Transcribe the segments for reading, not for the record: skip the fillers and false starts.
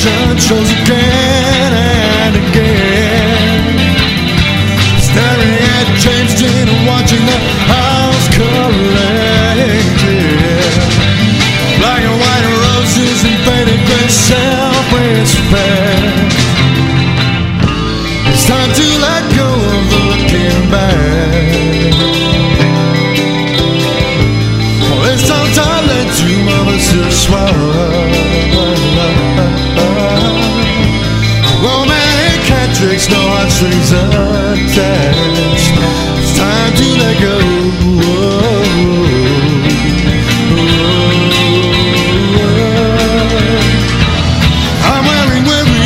television shows again and again, staring at James Dean and watching the house collected. Black and white roses and faded gray self-respect. It's time to let go of the looking back. Well, it's time to let you mothers to swallow. Romantic cat tricks, no heartstrings attached. It's time to let go. I'm wearing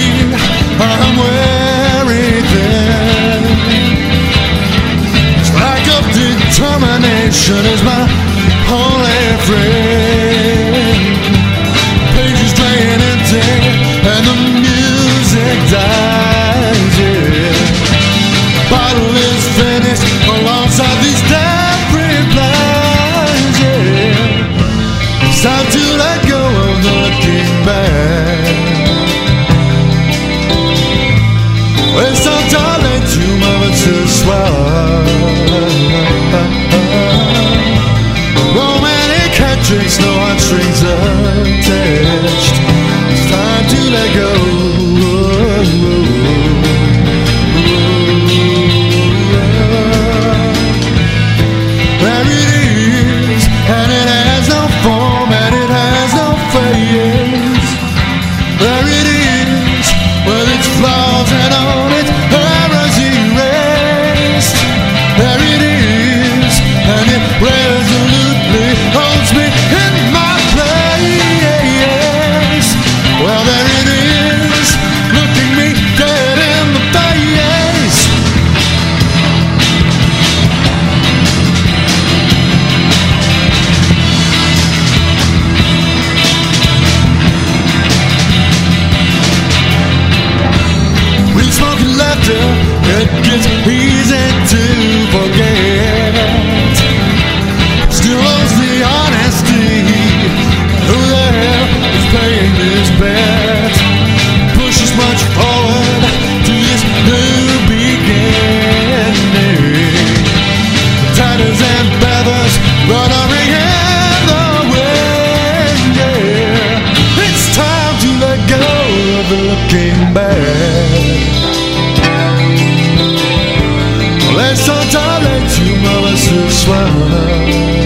thin. This lack of determination is my only friend. Pages playing empty and the music dies, yeah. Bottle is finished alongside these desperate blinds, yeah. It's time to let go of the looking back. It's time to let you mother to swallow. Romantic hat tricks, no heartstrings attached. It's time to let go. There it is, and it has no form, and it has no face. There it is, with its flaws and all its errors erased. There it is, and it resolutely holds me in my place. Well, there it is, looking me dead in the face. We smoke and laughter, it gets easy to forget. Still owes the honesty. Who the hell is playing this bet? Pushes much forward to this new beginning. Tatters and feathers fluttering in the wind, yeah. It's time to let go of the looking back. Well, it's time to let you mothers to swallow.